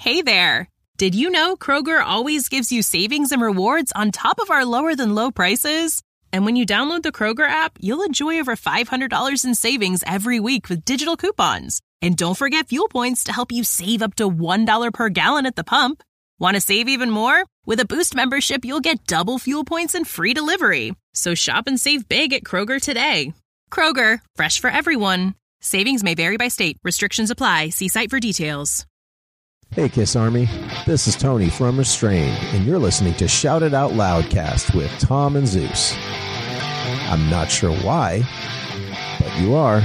Hey there! Did you know Kroger always gives you savings and rewards on top of our lower-than-low prices? And when you download the Kroger app, you'll enjoy over $500 in savings every week with digital coupons. And don't forget fuel points to help you save up to $1 per gallon at the pump. Want to save even more? With a Boost membership, you'll get double fuel points and free delivery. So shop and save big at Kroger today. Kroger, fresh for everyone. Savings may vary by state. Restrictions apply. See site for details. Hey Kiss Army, this is Tony from Restrained, and you're listening to Shout It Out Loudcast with Tom and Zeus. I'm not sure why, but you are.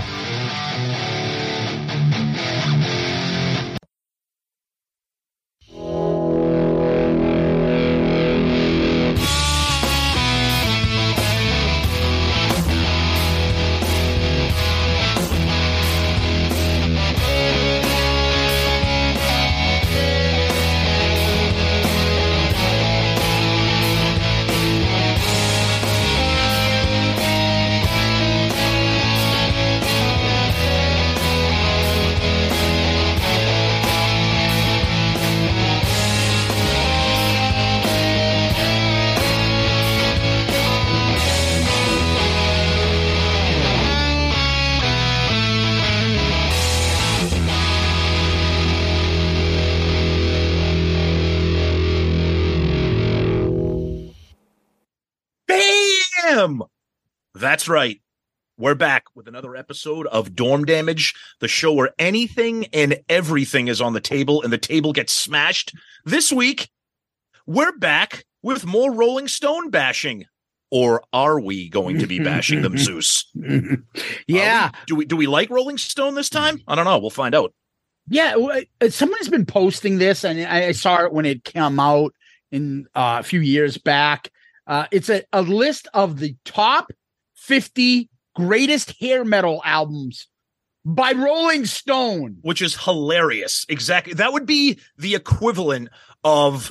That's right. We're back with another episode of Dorm Damage, the show where anything and everything is on the table and the table gets smashed. This week, we're back with more Rolling Stone bashing. Or are we going to be bashing them, Zeus? Yeah. Do we like Rolling Stone this time? I don't know. We'll find out. Yeah. Someone's been posting this, and I saw it when it came out in a few years back. It's a list of the top 50 greatest hair metal albums by Rolling Stone, which is hilarious. Exactly. That would be the equivalent of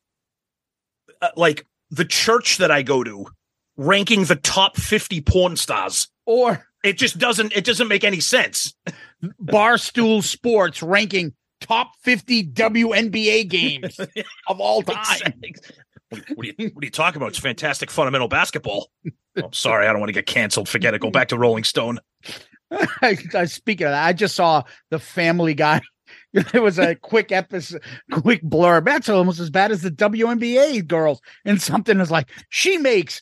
like the church that I go to ranking the top 50 porn stars. Or it doesn't make any sense. Barstool Sports ranking top 50 WNBA games of all time. Exactly. What are you talking about? It's fantastic fundamental basketball. Oh, sorry, I don't want to get canceled. Forget it. Go back to Rolling Stone. Speaking of that, I just saw the Family Guy. There was a quick blurb. That's almost as bad as the WNBA girls. And something is like, she makes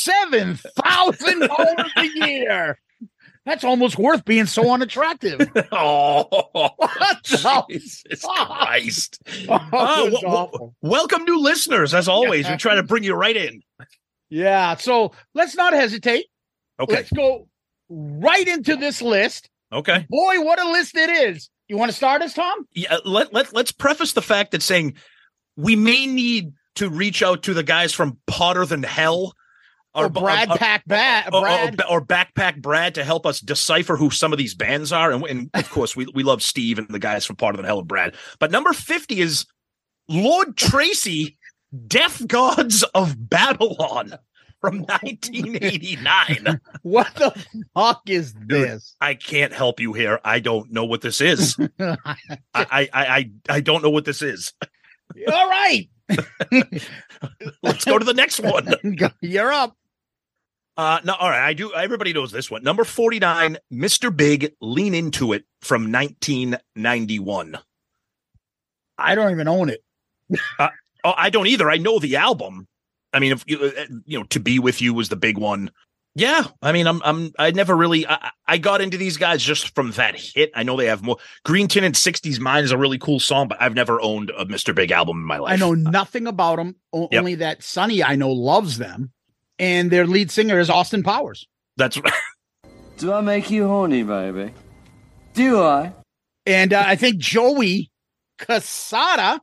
$7,000 a year. That's almost worth being so unattractive. Oh, Jesus Christ. Welcome, new listeners. As always, we try to bring you right in. Yeah, so let's not hesitate. Okay. Let's go right into this list. Okay. Boy, what a list it is. You want to start us, Tom? Yeah, let's preface the fact that saying we may need to reach out to the guys from Potter Than Hell. Or Backpack Brad to help us decipher who some of these bands are. And of course, we love Steve and the guys from Part of the Hell of Brad. But number 50 is Lord Tracy, Death Gods of Babylon from 1989. What the fuck is this? I can't help you here. I don't know what this is. I don't know what this is. All right. Let's go to the next one. You're up. No, all right. I do. Everybody knows this one. Number 49, Mr. Big, Lean Into It from 1991. I don't even own it. I don't either. I know the album. I mean, if To Be With You was the big one. Yeah. I mean, I never really, I got into these guys just from that hit. I know they have more. Green Tinted 60s Mine is a really cool song, but I've never owned a Mr. Big album in my life. I know nothing about them. Only that Sonny I know loves them. And their lead singer is Austin Powers. That's right. Do I make you horny, baby? Do I? And I think Joey Casada.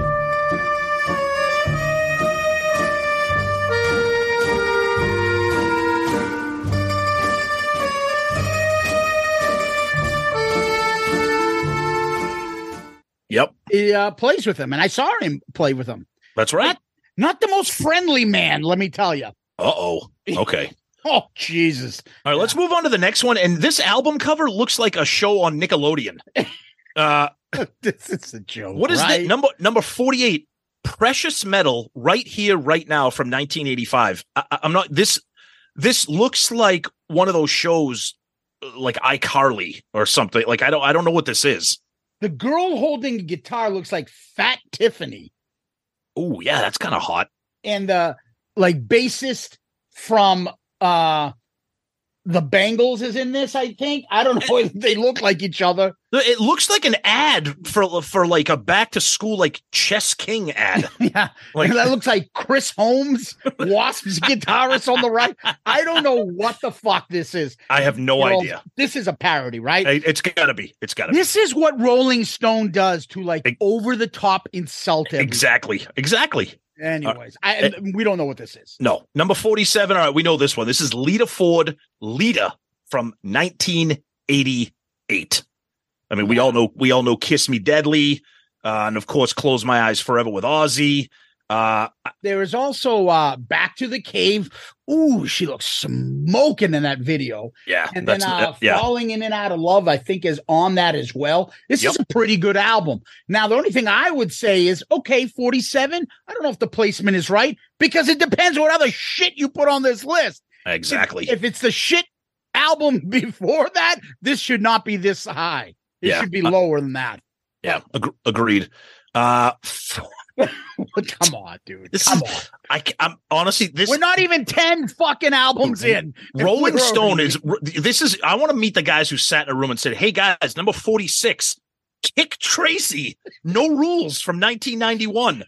Yep. He plays with him, and I saw him play with him. That's right. Not the most friendly man, let me tell you. Uh-oh. Okay. Oh, Jesus. All right, let's move on to the next one. And this album cover looks like a show on Nickelodeon. This is a joke. What is right? that? Number 48, Precious Metal, right here, right now, from 1985. I'm not this. This looks like one of those shows, like iCarly or something. Like I don't know what this is. The girl holding the guitar looks like Fat Tiffany. Oh yeah, that's kind of hot. And the bassist from the Bangles is in this, I think. I don't know if they look like each other. It looks like an ad for like a back to school like Chess King ad. Yeah. Like that looks like Chris Holmes, Wasp's guitarist on the right. I don't know what the fuck this is. I have no idea. This is a parody, right? It's gotta be. It's gotta be. This is what Rolling Stone does to over the top insult everybody. Exactly. Anyways, we don't know what this is. No. Number 47. All right, we know this one. This is Lita Ford, Lita from 1988. I mean, we all know Kiss Me Deadly, and of course, Close My Eyes Forever with Ozzy. There is also Back to the Cave. Ooh, she looks smoking in that video. Yeah. And then Falling In and Out of Love, I think, is on that as well. This is a pretty good album. Now, the only thing I would say is, okay, 47. I don't know if the placement is right because it depends what other shit you put on this list. Exactly. If it's the shit album before that, this should not be this high. It should be lower than that. Yeah, agreed. Come on, dude. Come on. I'm honestly, we're not even 10 fucking albums in. Rolling Stone I want to meet the guys who sat in a room and said, hey guys, number 46, Kick Tracy, No Rules from 1991.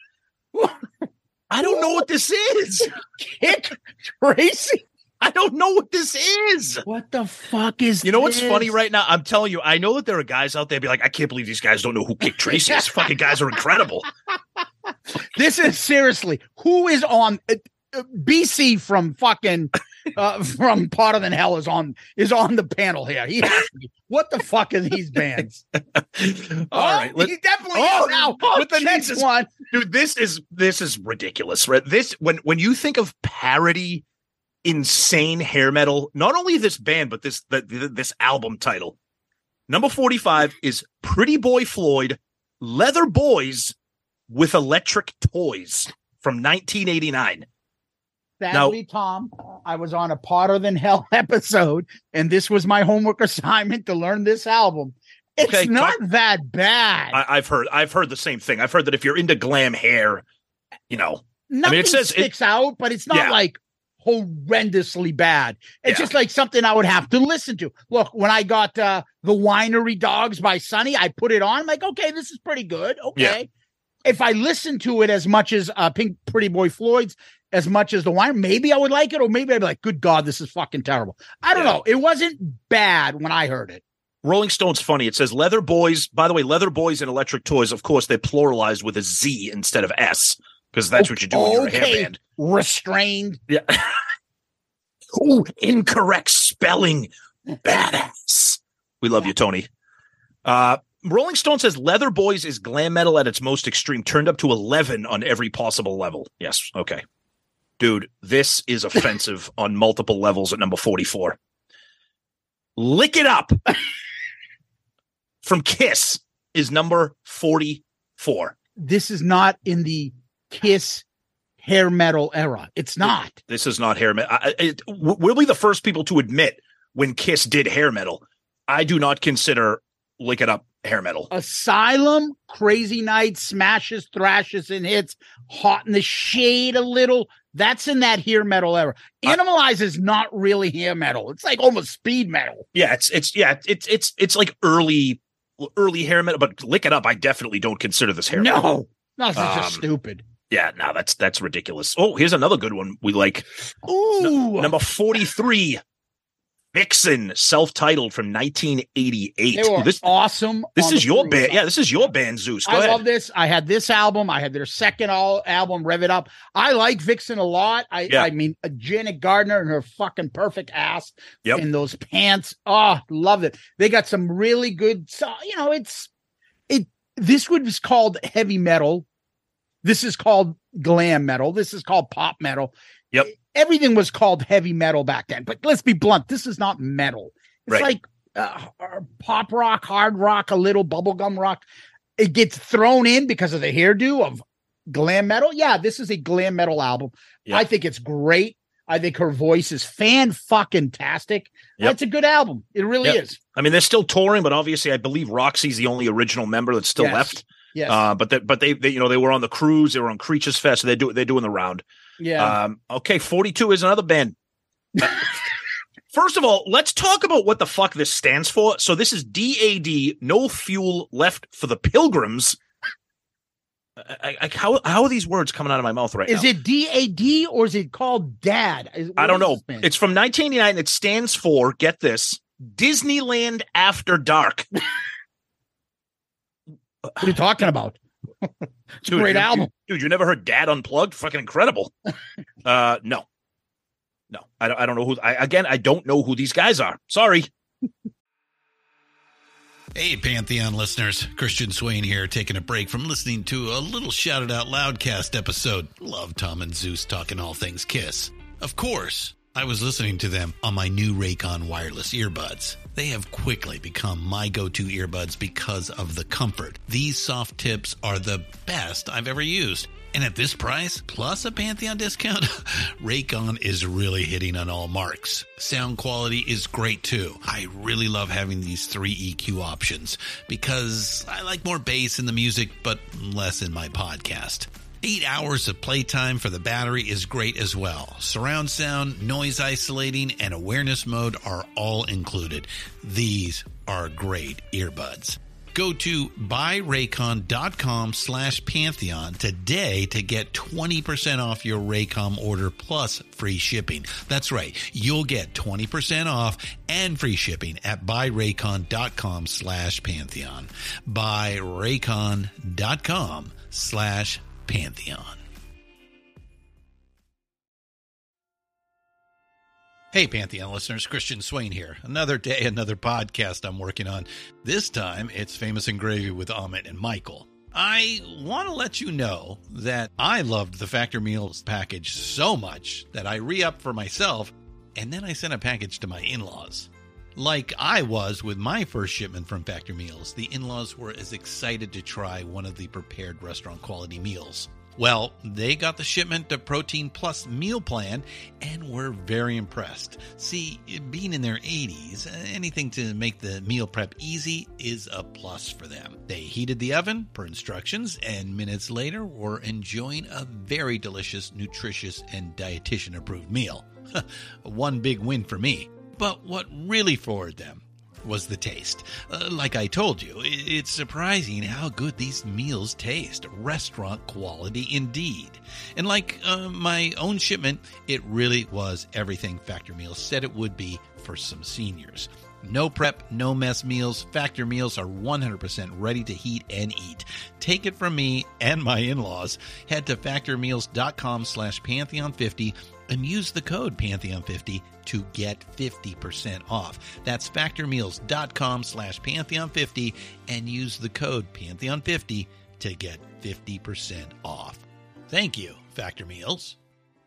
I don't know what this is. Kick Tracy? I don't know what this is. What the fuck is this? You know what's funny right now? I'm telling you, I know that there are guys out there be like, I can't believe these guys don't know who Kick Tracy is. Fucking guys are incredible. This is seriously, who is on BC from fucking from Hotter Than Hell is on the panel here. He has to be. What the fuck are these bands? All right. He definitely is now with the next one. Dude, this is ridiculous. Right? This when you think of parody insane hair metal, not only this band, but this album title. Number 45 is Pretty Boy Floyd, Leather Boys with Electric Toys from 1989. Sadly, Tom, I was on a Hotter Than Hell episode, and this was my homework assignment to learn this album. It's not that bad. I've heard the same thing. I've heard that if you're into glam hair, nothing sticks out, but it's not like horrendously bad. It's just like something I would have to listen to. Look, when I got the Winery Dogs by Sonny, I put it on. I'm like, okay, this is pretty good. Okay. Yeah. If I listen to it as much as Pink Pretty Boy Floyd's, as much as the Wine, maybe I would like it, or maybe I'd be like, good God, this is fucking terrible. I don't know. It wasn't bad when I heard it. Rolling Stone's funny. It says Leather Boys. By the way, Leather Boys and Electric Toys, of course, they're pluralized with a Z instead of S. Because that's what you do when you're a hair band. Restrained. Yeah. Ooh, incorrect spelling. Badass. We love you, Tony. Rolling Stone says Leather Boys is glam metal at its most extreme, turned up to 11 on every possible level. Yes. Okay. Dude, this is offensive on multiple levels at number 44. Lick It Up from Kiss is number 44. This is not in the Kiss hair metal era. It's not. This is not hair metal. We'll be the first people to admit when Kiss did hair metal. I do not consider Lick It Up hair metal. Asylum, Crazy Night, Smashes, Thrashes, and Hits, Hot in the Shade a little. That's in that hair metal era. Animalize is not really hair metal. It's like almost speed metal. Yeah, it's like early hair metal, but Lick It Up, I definitely don't consider this hair metal. No, it's just stupid. Yeah, no, that's ridiculous. Oh, here's another good one we like. Ooh. Number 43, Vixen, self-titled from 1988. They were awesome. This is your band. Yeah, this is your band, Zeus. Go ahead. Love this. I had this album. I had their second album, Rev It Up. I like Vixen a lot. I mean, Janet Gardner and her fucking perfect ass in those pants. Oh, love it. They got some really good. So this was called heavy metal. This is called glam metal. This is called pop metal. Yep. Everything was called heavy metal back then. But let's be blunt. This is not metal. It's like pop rock, hard rock, a little bubblegum rock. it gets thrown in because of the hairdo of glam metal. Yeah, this is a glam metal album. Yep. I think it's great. I think her voice is fan-fucking-tastic. Yep. It's a good album. It really is. I mean, they're still touring, but obviously I believe Roxy's the only original member that's still left. Yes. But they you know, they were on the cruise, they were on Creatures Fest, so they're doing the round. Yeah. Okay, 42 is another band. First of all, let's talk about what the fuck this stands for. So this is DAD, No Fuel Left for the Pilgrims. How are these words coming out of my mouth right now? Is it DAD or is it called DAD? I don't know. It's from 1989. And it stands for, get this, Disneyland After Dark. What are you talking about? It's a great album. Dude, you never heard Dad Unplugged? Fucking incredible. No, I don't know who. I don't know who these guys are. Sorry. Hey, Pantheon listeners. Christian Swain here, taking a break from listening to a little Shout It Out Loudcast episode. Love Tom and Zeus talking all things Kiss. Of course, I was listening to them on my new Raycon wireless earbuds. They have quickly become my go-to earbuds because of the comfort. These soft tips are the best I've ever used. And at this price, plus a Pantheon discount, Raycon is really hitting on all marks. Sound quality is great too. I really love having these 3 EQ options because I like more bass in the music, but less in my podcast. 8 hours of playtime for the battery is great as well. Surround sound, noise isolating, and awareness mode are all included. These are great earbuds. Go to buyraycon.com/Pantheon today to get 20% off your Raycom order plus free shipping. That's right. You'll get 20% off and free shipping at buyraycon.com/Pantheon. buyraycon.com/Pantheon. Hey, Pantheon listeners, Christian Swain here. Another day, another podcast I'm working on. This time, it's Famous and Gravy with Amit and Michael. I want to let you know that I loved the Factor Meals package so much that I re-upped for myself, and then I sent a package to my in-laws. Like I was with my first shipment from Factor Meals, the in-laws were as excited to try one of the prepared restaurant quality meals. Well, they got the shipment to Protein Plus meal plan and were very impressed. See, being in their 80s, anything to make the meal prep easy is a plus for them. They heated the oven per instructions and minutes later were enjoying a very delicious, nutritious, and dietitian-approved meal. One big win for me. But what really floored them was the taste. Like I told you, it's surprising how good these meals taste. Restaurant quality indeed. And like my own shipment, it really was everything Factor Meals said it would be for some seniors. No prep, no mess meals. Factor Meals are 100% ready to heat and eat. Take it from me and my in-laws. Head to factormeals.com/Pantheon50 and use the code Pantheon50 to get 50% off. That's factormeals.com/Pantheon50 and use the code Pantheon50 to get 50% off. Thank you, Factor Meals.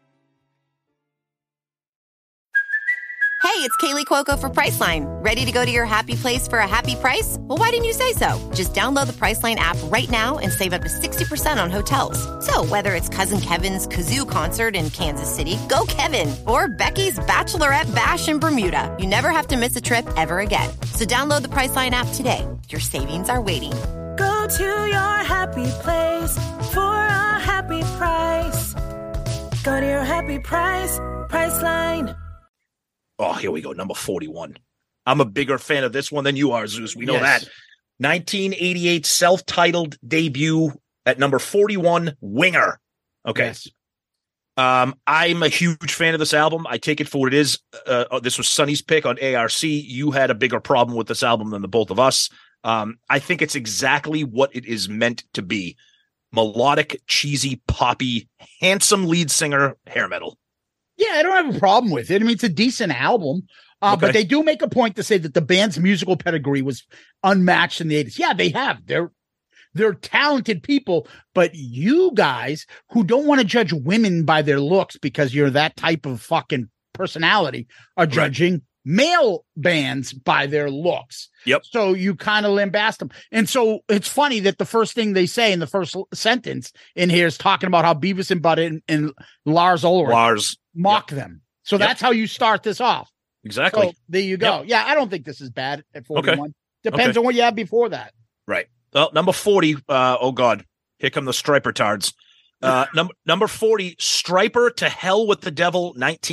Hey, it's Kaylee Cuoco for Priceline. Ready to go to your happy place for a happy price? Well, why didn't you say so? Just download the Priceline app right now and save up to 60% on hotels. So whether it's Cousin Kevin's Kazoo Concert in Kansas City, go Kevin, or Becky's Bachelorette Bash in Bermuda, you never have to miss a trip ever again. So download the Priceline app today. Your savings are waiting. Go to your happy place for a happy price. Go to your happy price, Priceline. Oh, here we go. Number 41. I'm a bigger fan of this one than you are, Zeus. We know that. 1988 self-titled debut at number 41, Winger. Okay. Yes. I'm a huge fan of this album. I take it for what it is. This was Sonny's pick on ARC. You had a bigger problem with this album than the both of us. I think it's exactly what it is meant to be. Melodic, cheesy, poppy, handsome lead singer, hair metal. Yeah, I don't have a problem with it. I mean, it's a decent album, but they do make a point to say that the band's musical pedigree was unmatched in the 80s. Yeah, they have. They're talented people, but you guys who don't want to judge women by their looks because you're that type of fucking personality are judging male bands by their looks. Yep. So you kind of lambast them. And so it's funny that the first thing they say in the first sentence in here is talking about how Beavis and Butthead and Lars Ulrich mock them. So that's how you start this off. Exactly. So there you go. Yep. Yeah, I don't think this is bad at 41. Okay. Depends on what you had before that. Right. Well, number 40. Oh God, here come the Striper tards. Number 40, Striper to Hell with the Devil,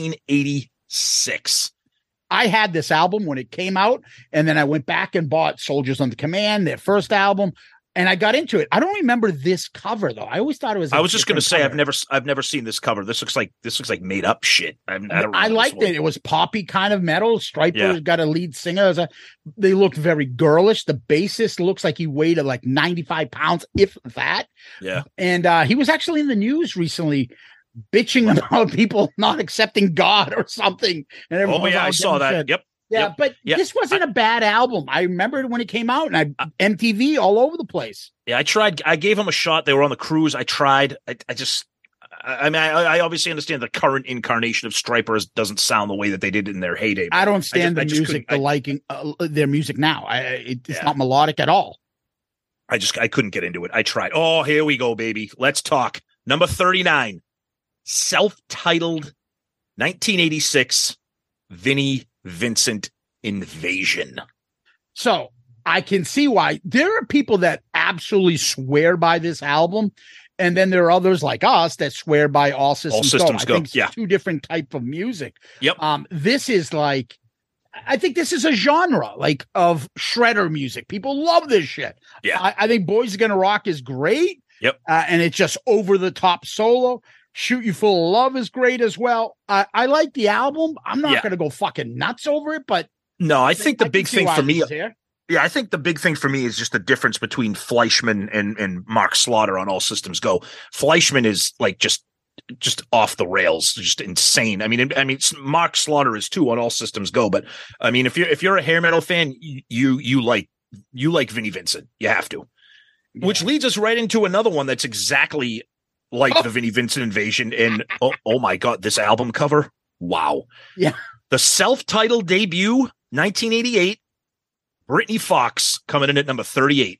1986. I had this album when it came out, and then I went back and bought Soldiers Under Command, their first album, and I got into it. I don't remember this cover though. I always thought it was. I was just going to say I've never seen this cover. This looks like made up shit. I liked it. It was poppy kind of metal. Striper got a lead singer. They looked very girlish. The bassist looks like he weighed like 95 pounds, if that. Yeah, and he was actually in the news recently, bitching about people not accepting God or something. And I saw that. Shit. Yep. Yeah, but this wasn't a bad album. I remember it when it came out, and MTV all over the place. Yeah, I tried. I gave them a shot. They were on the cruise. I tried. I obviously understand the current incarnation of Stripers doesn't sound the way that they did in their heyday. I don't stand the music, liking their music now. It's not melodic at all. I couldn't get into it. I tried. Oh, here we go, baby. Let's talk. Number 39, self-titled 1986, Vinnie Vincent Invasion. So I can see why there are people that absolutely swear by this album, and then there are others like us that swear by All Systems Go. I think it's two different type of music. Yep. This is like, I think this is a genre like of shredder music. People love this shit. Yeah. I think Boys Are Gonna Rock is great. Yep. And it's just over the top solo. Shoot You Full of Love is great as well. I like the album. I'm not going to go fucking nuts over it, but no, I think the big thing for me, I think the big thing for me is just the difference between Fleischman and Mark Slaughter on All Systems Go. Fleischman is like just off the rails, just insane. I mean, Mark Slaughter is too on All Systems Go, but I mean, if you're a hair metal fan, you like Vinnie Vincent. You have to, which leads us right into another one that's exactly like the Vinnie Vincent Invasion. And oh my God, this album cover. Wow. Yeah. The self-titled debut, 1988, Brittany Fox coming in at number 38.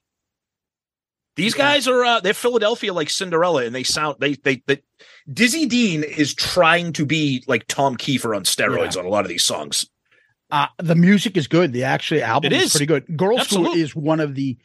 These guys are, they're Philadelphia like Cinderella, and they sound, they Dizzy Dean is trying to be like Tom Kiefer on steroids on a lot of these songs. The music is good. The album is pretty good. Girl School is one of the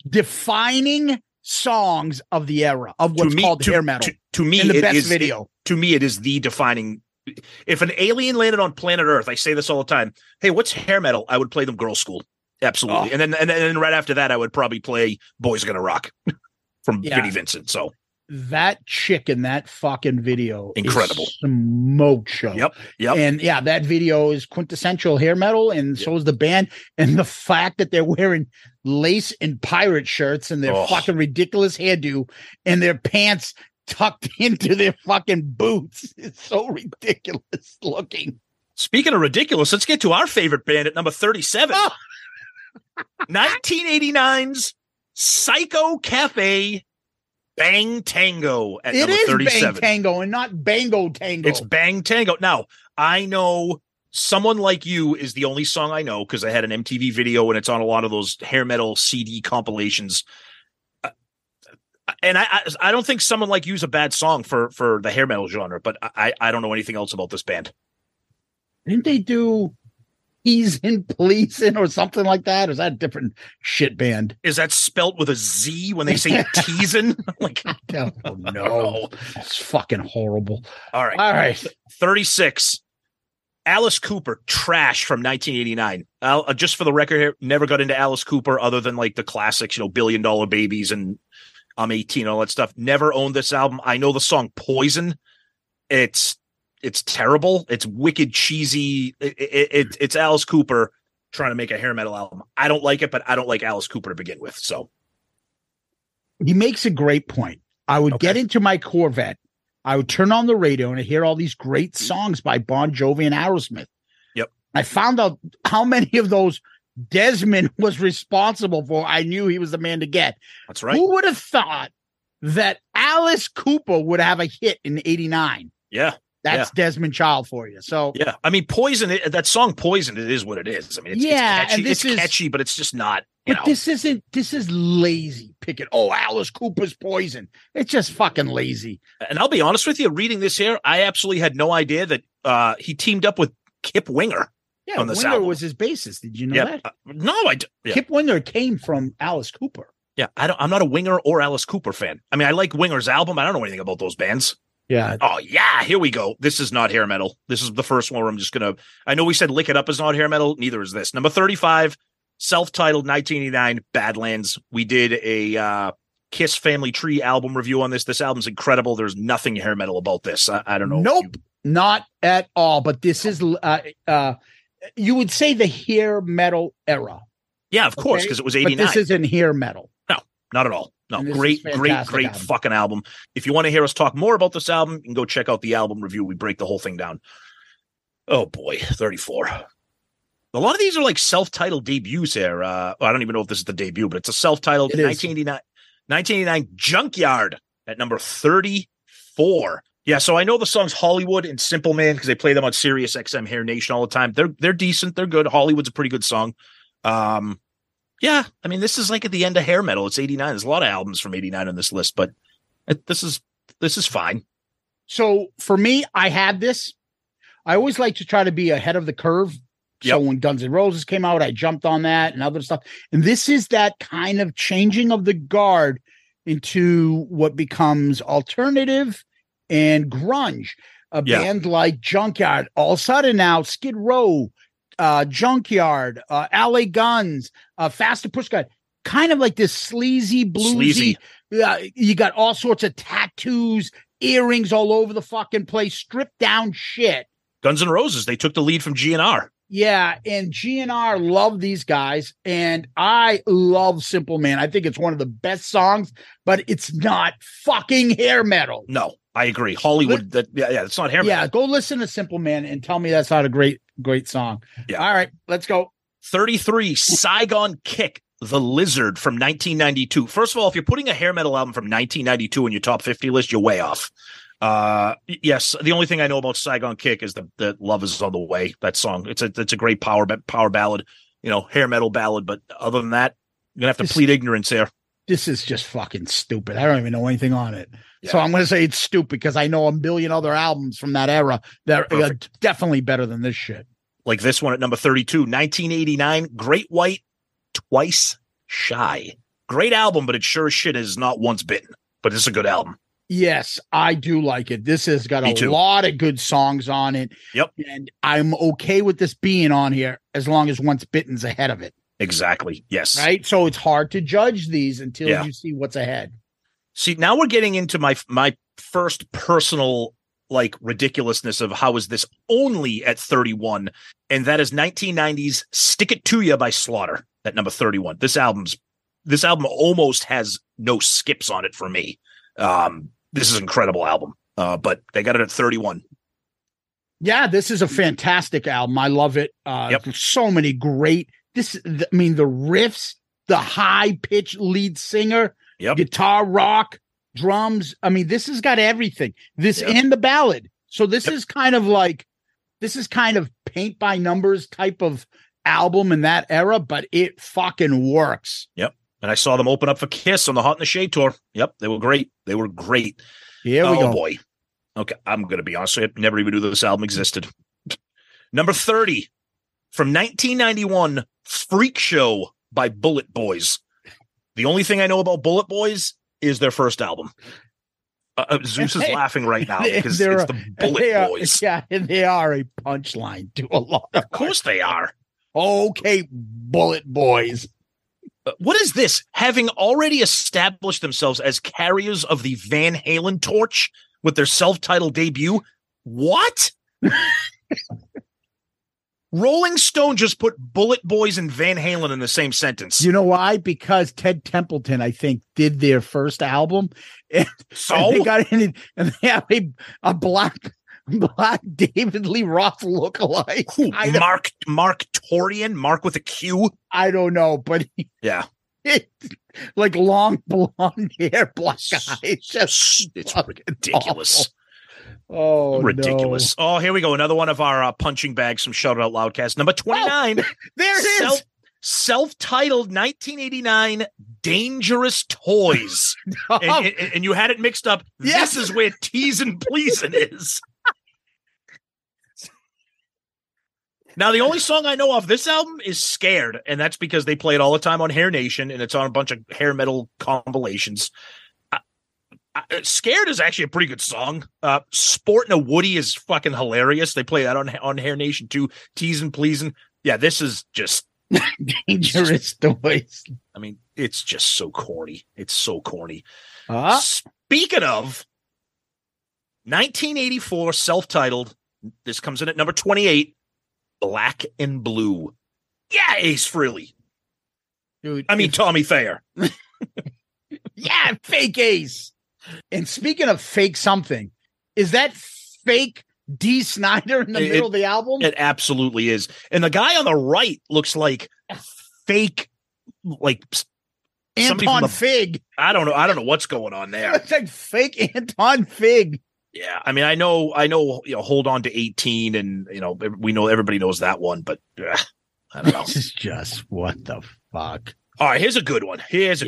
defining songs of the era of what's called hair metal. To me, in the best video. To me, it is the defining. If an alien landed on planet Earth, I say this all the time. Hey, what's hair metal? I would play them Girl School. Absolutely. And then right after that, I would probably play Boys Gonna Rock from Vinnie Vincent. So that chick in that fucking video, incredible smoke show. Yep. And that video is quintessential hair metal, and so is the band. And the fact that they're wearing lace and pirate shirts and their fucking ridiculous hairdo and their pants tucked into their fucking boots is so ridiculous looking. Speaking of ridiculous, let's get to our favorite band at number 37. 1989's Psycho Cafe Bang Tango at number 37. It is Bang Tango and not Bango Tango. It's Bang Tango. Now, I know Someone Like You is the only song I know because I had an MTV video and it's on a lot of those hair metal CD compilations. And I don't think Someone Like You is a bad song for the hair metal genre, but I don't know anything else about this band. Didn't they do He's in Policin' or something like that? Or is that a different shit band? Is that spelt with a Z when they say teasin'? Like, I don't know. It's fucking horrible. All right. 36. Alice Cooper, Trash from 1989. Just for the record here, never got into Alice Cooper other than like the classics, $1 Billion Babies and I'm 18, all that stuff. Never owned this album. I know the song Poison. It's terrible. It's wicked cheesy. It's Alice Cooper trying to make a hair metal album. I don't like it, but I don't like Alice Cooper to begin with. So he makes a great point. I would get into my Corvette. I would turn on the radio and I hear all these great songs by Bon Jovi and Aerosmith. Yep. I found out how many of those Desmond was responsible for. I knew he was the man to get. That's right. Who would have thought that Alice Cooper would have a hit in 89? Yeah. That's Desmond Child for you. So yeah, I mean, Poison. That song "Poison." It is what it is. I mean, it's catchy. and it's catchy, but it's just not. But this isn't. This is lazy picking. Oh, Alice Cooper's Poison. It's just fucking lazy. And I'll be honest with you, reading this here, I absolutely had no idea that he teamed up with Kip Winger. Yeah, on this Winger album. was his bassist. Did you know that? No, Kip Winger came from Alice Cooper. Yeah, I'm not a Winger or Alice Cooper fan. I mean, I like Winger's album. I don't know anything about those bands. Yeah. Oh, yeah. Here we go. This is not hair metal. This is the first one where I'm just going to. I know we said Lick It Up is not hair metal. Neither is this. Number 35, self-titled 1989 Badlands. We did a Kiss Family Tree album review on this. This album's incredible. There's nothing hair metal about this. I don't know. Nope. Not at all. But this is, you would say the hair metal era. Yeah, of course, because it was 89. But this isn't hair metal. No, not at all. No, great album. fucking album. If you want to hear us talk more about this album, you can go check out the album review. We break the whole thing down. Oh boy, 34. A lot of these are like self-titled debuts here. I don't even know if this is the debut, but it's a self-titled 1989 Junkyard at number 34. Yeah, so I know the songs Hollywood and Simple Man because they play them on Sirius XM Hair Nation all the time. They're decent. They're good. Hollywood's a pretty good song. Yeah, I mean, this is like at the end of hair metal. It's 89. There's a lot of albums from 89 on this list, but this is fine. So for me, I had this. I always like to try to be ahead of the curve. So when Guns N' Roses came out, I jumped on that and other stuff. And this is that kind of changing of the guard into what becomes alternative and grunge. A band like Junkyard, all of a sudden now Skid Row, Junkyard, LA Guns, Faster Pushgun, kind of like this sleazy, bluesy. You got all sorts of tattoos, earrings all over the fucking place, stripped down shit. Guns N' Roses, they took the lead from GNR. Yeah, and GNR love these guys, and I love Simple Man. I think it's one of the best songs, but it's not fucking hair metal. No, I agree. Hollywood, it's not hair metal. Yeah, go listen to Simple Man and tell me that's not a great song. Yeah. All right, let's go. 33, Saigon Kick, The Lizard from 1992. First of all, if you're putting a hair metal album from 1992 in your top 50 list, you're way off. Yes, the only thing I know about Saigon Kick is the Love Is on the Way. That song, it's a great power ballad, hair metal ballad. But other than that, you're gonna have to plead ignorance here. This is just fucking stupid. I don't even know anything on it. Yeah. So I'm going to say it's stupid because I know a million other albums from that era that are definitely better than this shit. Like this one at number 32, 1989, Great White, Twice Shy. Great album, but it sure as shit is not Once Bitten. But it's a good album. Yes, I do like it. This has got a lot of good songs on it. Yep. And I'm okay with this being on here as long as Once Bitten's ahead of it. Exactly. Yes. Right. So it's hard to judge these until you see what's ahead. See, now we're getting into my first personal ridiculousness of how is this only at 31, and that is 1990's Stick It To Ya by Slaughter at number 31. This album almost has no skips on it for me. This is an incredible album, but they got it at 31. Yeah, this is a fantastic album. I love it. So many great. The riffs, the high pitch lead singer, guitar rock, drums. I mean, this has got everything. This and the ballad. So this is kind of paint by numbers type of album in that era, but it fucking works. Yep. And I saw them open up for Kiss on the Hot in the Shade tour. Yep, they were great. Here we go. Oh boy. Okay, I'm gonna be honest with you. Never even knew this album existed. Number 30 from 1991, Freak Show by Bullet Boys. The only thing I know about Bullet Boys is their first album. Zeus is laughing right now because it's the Bullet Boys. Yeah, and they are a punchline to a lot of. Of course they are. Okay, Bullet Boys. What is this? Having already established themselves as carriers of the Van Halen torch with their self-titled debut, what? Rolling Stone just put Bullet Boys and Van Halen in the same sentence. You know why? Because Ted Templeton, I think, did their first album, and they got in, and they have a black David Lee Roth lookalike. Who, Mark Torian, Mark with a Q. I don't know, but like long blonde hair, black eyes. It's ridiculous. Oh, ridiculous. No. Oh, here we go. Another one of our punching bags from Shout It Out Loudcast. Number 29. There it is. Self-titled 1989 Dangerous Toys. and you had it mixed up. Yes. This is where Teasin' Pleasin' is. Now, the only song I know off this album is Scared, and that's because they play it all the time on Hair Nation, and it's on a bunch of hair metal compilations. Scared is actually a pretty good song. Sportin' a Woody is fucking hilarious. They play that on Hair Nation too. Teasin' Pleasin'. Yeah, this is just Dangerous Toys. I mean, it's just so corny. It's so corny. Speaking of 1984 self-titled, this comes in at number 28, Black and Blue. Yeah, Ace Frehley. Dude, I mean, Tommy Thayer. Yeah, fake Ace. And speaking of fake something, is that fake D. Snyder in the middle of the album? It absolutely is. And the guy on the right looks like fake, like Anton Fig. I don't know what's going on there. It's like fake Anton Fig. Yeah, I mean, I know, Hold On to 18, and we know everybody knows that one, but I don't know. This is just what the fuck. All right, here's a good one. This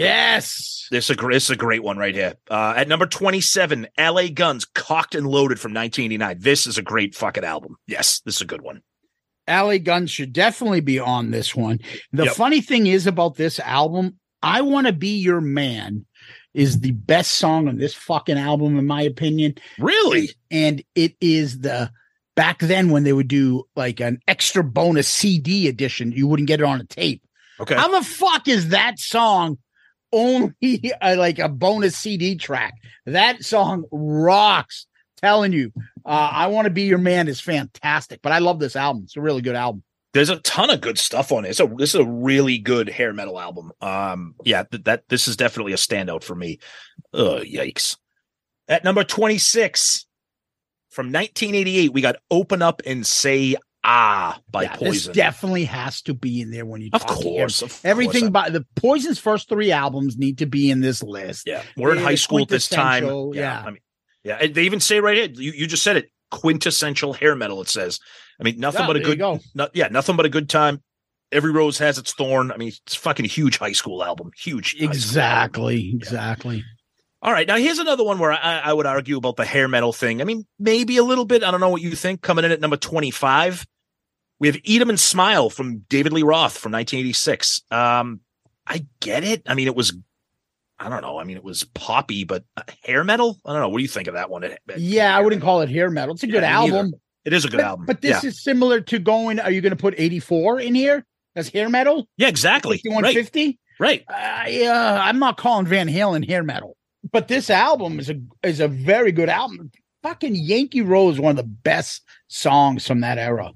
is a great one right here. At number 27, LA Guns, Cocked and Loaded from 1989. This is a great fucking album. Yes, this is a good one. LA Guns should definitely be on this one. The funny thing is about this album, I Want to Be Your Man is the best song on this fucking album, in my opinion. Really? And it is back then when they would do like an extra bonus CD edition, you wouldn't get it on a tape. Okay. How the fuck is that song only like a bonus CD track? That song rocks. Telling you, I Want to Be Your Man is fantastic, but I love this album. It's a really good album. There's a ton of good stuff on it. This is a really good hair metal album. This is definitely a standout for me. Yikes. At number 26, from 1988, we got Open Up and Say by Poison. This definitely has to be in there when you talk. Of course. Everything by the Poison's first 3 albums need to be in this list. Yeah. We're in high school at this time. Yeah. I mean, yeah. They even say right here, you just said it, quintessential hair metal, it says. I mean, nothing but a good, nothing but a good time. Every rose has its thorn. I mean, it's a fucking huge high school album. Huge. Exactly. All right. Now, here's another one where I would argue about the hair metal thing. I mean, maybe a little bit. I don't know what you think. Coming in at number 25, we have Eat 'Em and Smile from David Lee Roth from 1986. I get it. I mean, it was, I don't know. I mean, it was poppy, but hair metal? I don't know. What do you think of that one? I wouldn't call it hair metal. It's a good album. Either. It is a good album. But this is similar to are you going to put 84 in here as hair metal? Yeah, exactly. 5150? Right. I'm not calling Van Halen hair metal. But this album is a very good album. Fucking Yankee Rose, one of the best songs from that era.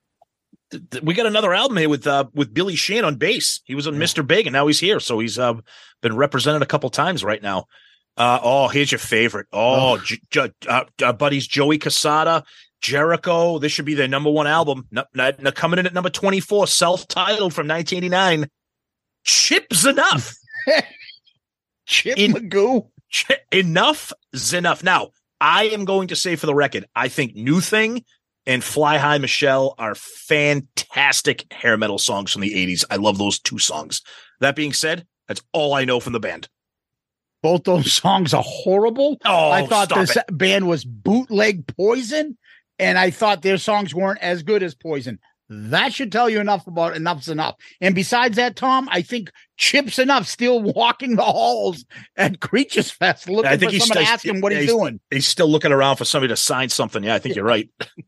We got another album here with Billy Sheehan on bass. He was on Mr. Big, and now he's here. So he's been represented a couple times right now. Here's your favorite. Buddies Joey Casada, Jericho. This should be their number 1 album. Now, coming in at number 24, self-titled from 1989, Chip's Enough. Magoo. Enough's enough. Now, I am going to say for the record, I think New Thing and Fly High Michelle are fantastic hair metal songs from the 80s. I love those 2 songs. That being said, that's all I know from the band. Both those songs are horrible. I thought this band was bootleg Poison, and I thought their songs weren't as good as Poison. That should tell you enough about Enough's Enough. And besides that, Tom, I think Chip's Enough still walking the halls at Creatures Fest looking for someone to ask him what he's doing. He's still looking around for somebody to sign something. Yeah, I think you're right.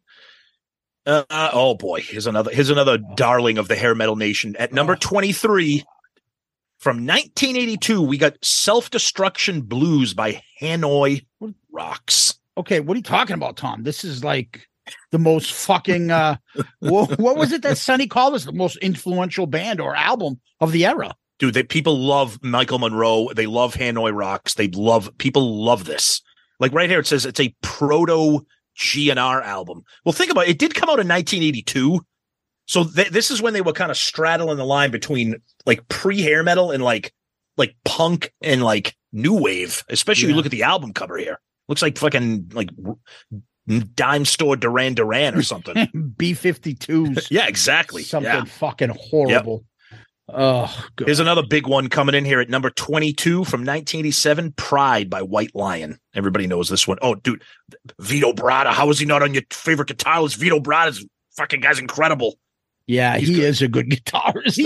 Oh boy, here's another darling of the hair metal nation. At number 23, from 1982, we got Self-Destruction Blues by Hanoi Rocks. Okay, what are you talking about, Tom? This is like the most fucking what was it that Sonny called us? The most influential band or album of the era. Dude, people love Michael Monroe. They love Hanoi Rocks. People love this. Like right here, it says it's a proto GNR album. Well, think about it. It did come out in 1982. So this is when they were kind of straddling the line between like pre-hair metal and like punk and like new wave, especially if you look at the album cover here. Looks like fucking like dime store Duran Duran or something. B-52s. Yeah, exactly. Something fucking horrible. Oh, God. Here's another big one coming in here at number 22 from 1987, Pride by White Lion. Everybody knows this one. Oh, dude, Vito Bratta. How is he not on your favorite guitar list? Vito Bratta's fucking guy's incredible. Yeah, he is a good guitarist.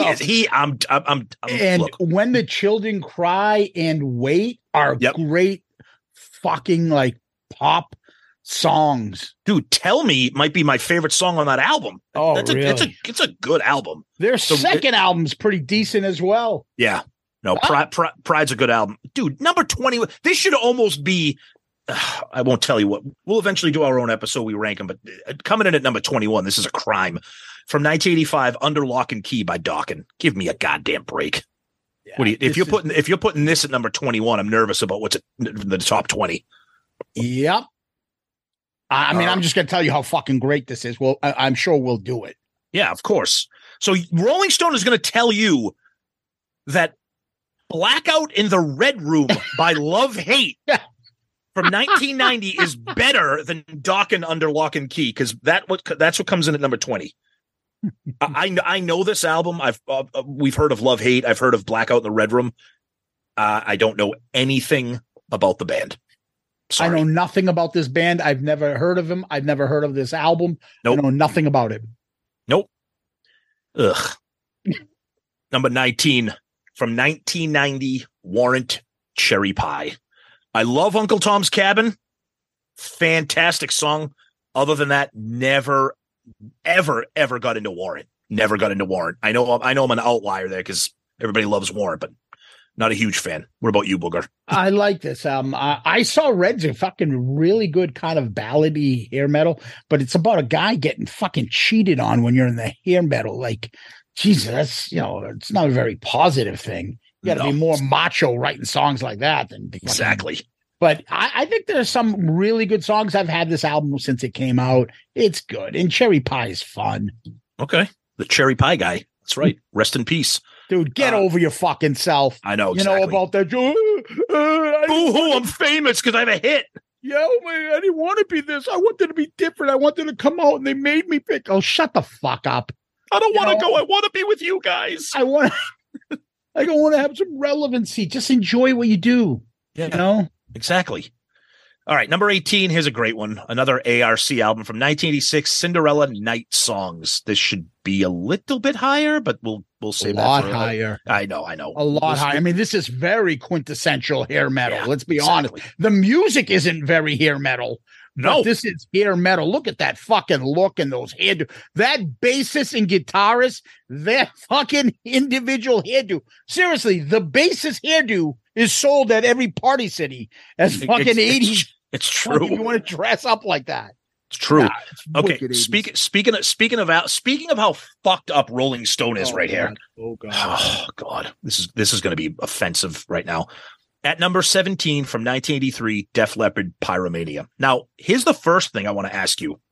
And look. When the Children Cry and Wait are great fucking like pop songs. Dude, Tell Me might be my favorite song on that album. Oh, really? It's a good album. Their second album's pretty decent as well. Yeah. No, Pride's a good album. Dude, number 20. This should almost be, I won't tell you what. We'll eventually do our own episode. We rank them, but coming in at number 21, this is a crime. From 1985, Under Lock and Key by Dokken. Give me a goddamn break. Yeah, what do you, if you're putting this at number 21, I'm nervous about what's at the top 20. Yep. I mean, I'm just going to tell you how fucking great this is. Well, I'm sure we'll do it. Yeah, of course. So Rolling Stone is going to tell you that Blackout in the Red Room by Love Hate from 1990 is better than Dokken Under Lock and Key, because that's what comes in at number 20. I know this album. We've heard of Love Hate. I've heard of Blackout in the Red Room. I don't know anything about the band. Sorry. I know nothing about this band. I've never heard of him. I've never heard of this album. Nope. I know nothing about it. Nope. Ugh. Number 19 from 1990, Warrant, Cherry Pie. I love Uncle Tom's Cabin. Fantastic song. Other than that, never, ever got into Warrant. Never got into Warrant. I know I'm an outlier there because everybody loves Warrant, but not a huge fan. What about you, Booger? I like this. I saw Red's a fucking really good kind of ballady hair metal, but it's about a guy getting fucking cheated on when you're in the hair metal. Like, Jesus, that's, it's not a very positive thing. You got to be more macho writing songs like that than exactly. But I think there's some really good songs. I've had this album since it came out. It's good, and Cherry Pie is fun. Okay, the Cherry Pie guy. That's right. Rest in peace. Dude, get over your fucking self. I know, exactly. You know about that. Boo-hoo, I'm famous because I have a hit. Yeah, man, I didn't want to be this. I wanted to be different. I wanted to come out, and they made me pick. Oh, shut the fuck up. I don't want to go. I want to be with you guys. I don't want to have some relevancy. Just enjoy what you do. Yeah, exactly. All right, number 18. Here's a great one. Another ARC album from 1986, Cinderella Night Songs. This should be a little bit higher, but we'll save that. A lot higher. I know. A lot higher. I mean, this is very quintessential hair metal. Yeah, let's be honest. The music isn't very hair metal. No, this is hair metal. Look at that fucking look and those hairdo. That bassist and guitarist, that fucking individual hairdo. Seriously, the bassist hairdo is sold at every Party City as fucking 80s. It's true. You want to dress up like that? It's true. Okay. Speaking of how fucked up Rolling Stone is right here. Oh God. Oh God. This is going to be offensive right now. At number 17 from 1983, Def Leppard, Pyromania. Now, here's the first thing I want to ask you.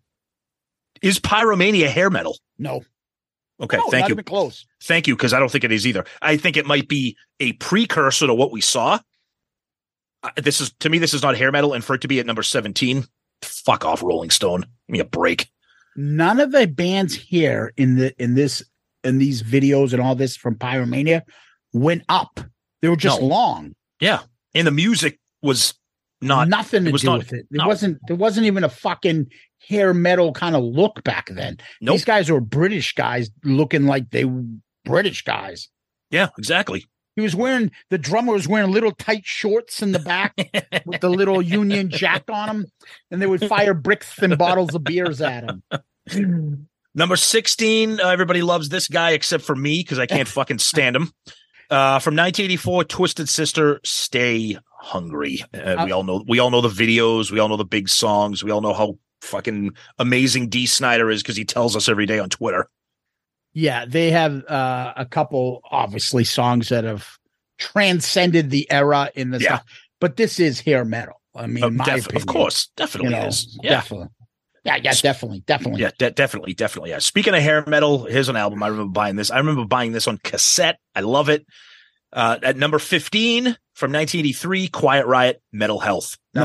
Is Pyromania hair metal? No. Okay, thank you. Even close. Thank you, because I don't think it is either. I think it might be a precursor to what we saw. This is not hair metal, and for it to be at number 17, fuck off, Rolling Stone. Give me a break. None of the bands here in these videos and all this from Pyromania went up. They were just long. Yeah, and the music was nothing to do with it. There wasn't even a fucking hair metal kind of look back then. Nope. These guys were British guys looking like they were British guys. Yeah, exactly. The drummer was wearing little tight shorts in the back with the little Union Jack on them, and they would fire bricks and bottles of beers at him. Number 16, everybody loves this guy except for me because I can't fucking stand him. From 1984, Twisted Sister, Stay Hungry. We all know the videos. We all know the big songs. We all know how fucking amazing Dee Snider is because he tells us every day on Twitter. Yeah, they have a couple, obviously, songs that have transcended the era in the song, but this is hair metal. I mean, of course, definitely is. Yeah. Definitely. Yeah, definitely. Yeah, definitely. Yeah. Speaking of hair metal, here's an album. I remember buying this. On cassette. I love it. At number 15 from 1983, Quiet Riot, Metal Health. No.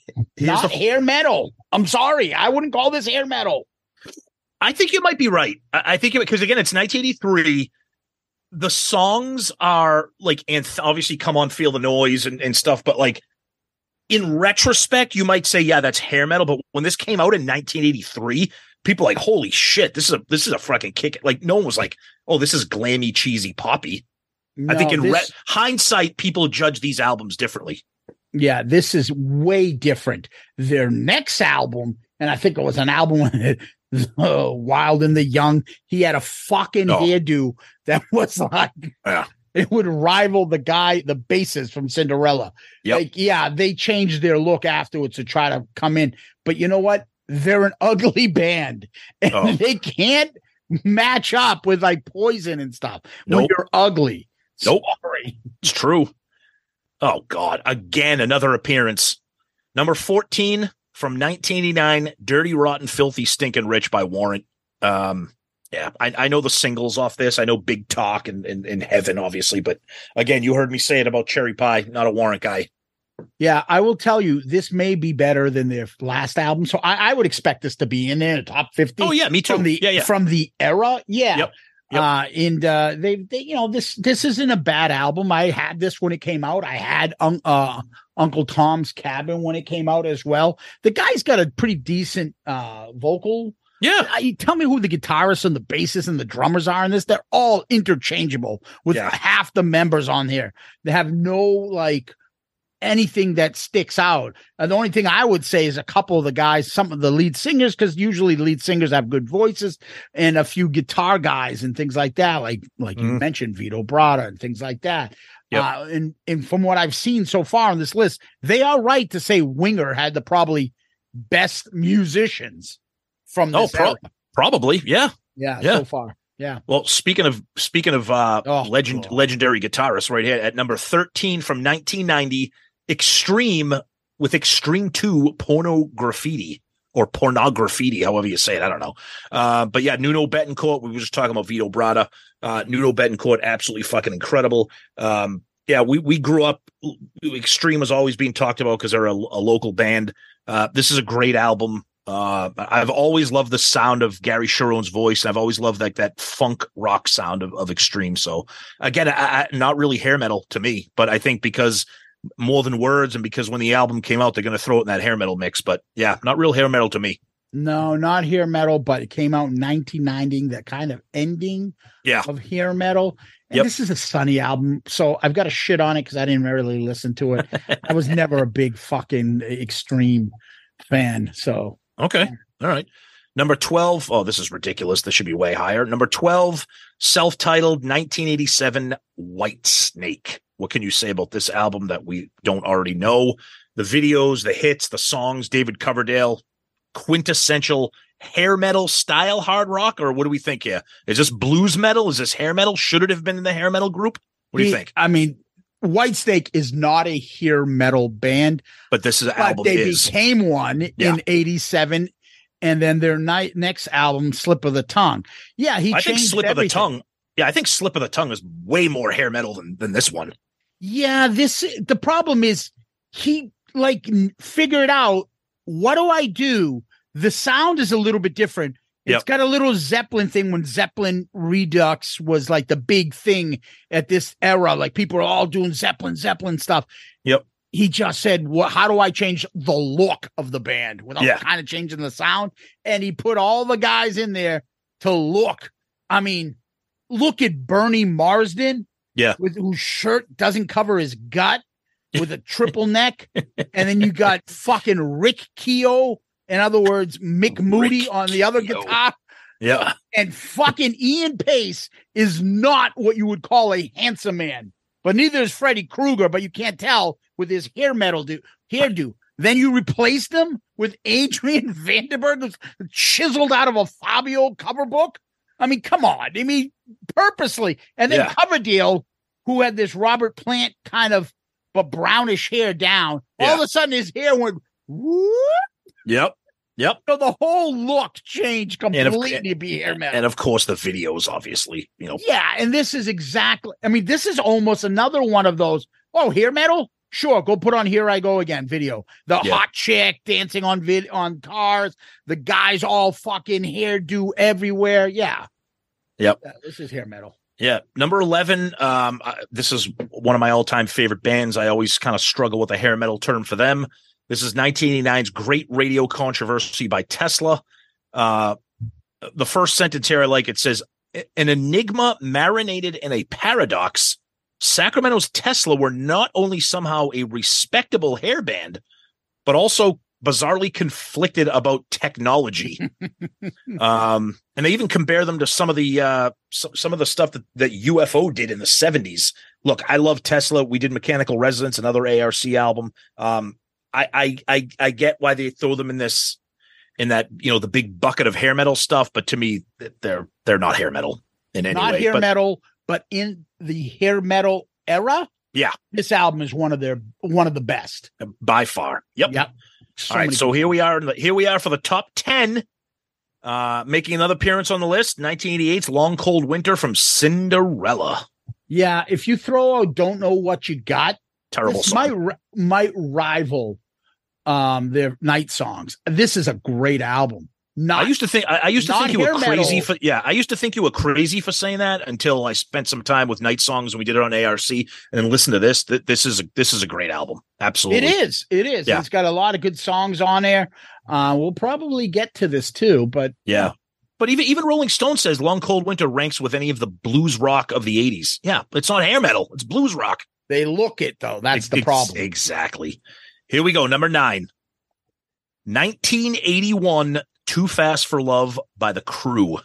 not hair metal. I'm sorry. I wouldn't call this hair metal. I think you might be right. I think because again, it's 1983. The songs are like, and obviously Come On, Feel the Noise and stuff. But like in retrospect, you might say, yeah, that's hair metal. But when this came out in 1983, people like, holy shit, this is a fucking kick. Like no one was like, oh, this is glammy, cheesy, poppy. No, I think in hindsight, people judge these albums differently. Yeah, this is way different. Their next album, and I think it was an album Wild and the Young, he had a fucking hairdo that was like, it would rival the bassist from Cinderella. Yep. Like, yeah, they changed their look afterwards to try to come in. But you know what? They're an ugly band, and they can't match up with like Poison and stuff when you're ugly. Nope. Sorry. It's true. Oh, God. Again, another appearance. Number 14 from 1989, Dirty, Rotten, Filthy, Stinkin' Rich by Warrant. Yeah, I know the singles off this. I know Big Talk and Heaven, obviously. But again, you heard me say it about Cherry Pie, not a Warrant guy. Yeah, I will tell you, this may be better than their last album. So I would expect this to be in there, top 50. Oh, yeah, me too. From the era. Yeah. Yep. And they you know, this isn't a bad album. I had this when it came out. I had Uncle Tom's Cabin when it came out as well. The guy's got a pretty decent vocal. Yeah. Tell me who the guitarists and the bassists and the drummers are in this. They're all interchangeable with half the members on here. They have no like anything that sticks out. The only thing I would say is a couple of the guys, some of the lead singers, because usually lead singers have good voices, and a few guitar guys and things like that, like you mentioned, Vito Bratta and things like that. Yep. And from what I've seen so far on this list, they are right to say Winger had the probably best musicians from this era. Probably, yeah, so far. Yeah. Well, speaking of legendary guitarists, right here at number 13 from 1990, Extreme with Extreme 2 Porno Graffiti or Pornograffiti, however you say it. I don't know. But yeah, Nuno Bettencourt. We were just talking about Vito Bratta. Nuno Bettencourt, absolutely fucking incredible. Yeah, we grew up. Extreme was always being talked about because they're a local band. This is a great album. I've always loved the sound of Gary Sharon's voice. And I've always loved like that funk rock sound of Extreme. So again, not really hair metal to me, but I think because More Than Words and because when the album came out, they're going to throw it in that hair metal mix. But yeah, not real hair metal to me. No, not hair metal, but it came out in 1990, that kind of ending of hair metal. And this is a Sunny album, so I've got to shit on it because I didn't really listen to it. I was never a big fucking Extreme fan. So okay, all right. Number 12. Oh, this is ridiculous. This should be way higher. Number 12, self-titled 1987 Whitesnake. What can you say about this album that we don't already know? The videos, the hits, the songs, David Coverdale, quintessential hair metal style hard rock, or what do we think here? Is this blues metal? Is this hair metal? Should it have been in the hair metal group? What do you think? I mean, Whitesnake is not a hair metal band, but this is an album. They became one in 87, and then their next album, Slip of the Tongue. Yeah, I think Slip of the Tongue. Yeah, I think Slip of the Tongue is way more hair metal than this one. Yeah, the problem is he like figured out, what do I do? The sound is a little bit different. It's got a little Zeppelin thing when Zeppelin Redux was like the big thing at this era. Like people are all doing Zeppelin stuff. Yep. He just said, how do I change the look of the band without kind of changing the sound? And he put all the guys in there to look. I mean, look at Bernie Marsden. Yeah. Whose shirt doesn't cover his gut with a triple neck. And then you got fucking Rick Keogh. In other words, Mick Moody on the other guitar. Yeah. And fucking Ian Pace is not what you would call a handsome man. But neither is Freddy Krueger, but you can't tell with his hair metal hairdo. Then you replaced him with Adrian Vandenberg, who's chiseled out of a Fabio cover book. I mean, come on. I mean, purposely. And then Coverdale, who had this Robert Plant kind of but brownish hair down, all of a sudden his hair went whoop. Yep. So the whole look changed completely to be hair metal. And of course the videos, obviously, Yeah, and this is exactly, I mean, this is almost another one of those, hair metal? Sure, go put on Here I Go Again video. The Yeah. hot chick dancing on cars, the guys all fucking hairdo everywhere. Yeah. Yep. This is hair metal. Yeah. Number 11. This is one of my all-time favorite bands. I always kind of struggle with the hair metal term for them. This is 1989's Great Radio Controversy by Tesla. The first sentence here I like. It says, an enigma marinated in a paradox. Sacramento's Tesla were not only somehow a respectable hair band, but also bizarrely conflicted about technology. And they even compare them to some of the stuff that UFO did in the 70s. Look, I love Tesla. We did Mechanical Resonance, another ARC album. I get why they throw them in that, the big bucket of hair metal stuff, but to me, they're not hair metal in any way. Not hair metal, but in the hair metal era, yeah, this album is one of the best by far. Yep. All right, so here we are for the top 10. Making another appearance on the list, 1988's Long Cold Winter from Cinderella. Yeah, if you throw out Don't Know What You Got, terrible song. Might rival their Night Songs. This is a great album. I used to think you were crazy for you were crazy for saying that until I spent some time with Night Songs and we did it on ARC and then listen to this. This is a great album. Absolutely. It is. Yeah. It's got a lot of good songs on there. We'll probably get to this too, but yeah. But even Rolling Stone says Long Cold Winter ranks with any of the blues rock of the 80s. Yeah, it's not hair metal, it's blues rock. They look it though. That's the problem. Exactly. Here we go, number 9. 1981 Too Fast for Love by The Crew.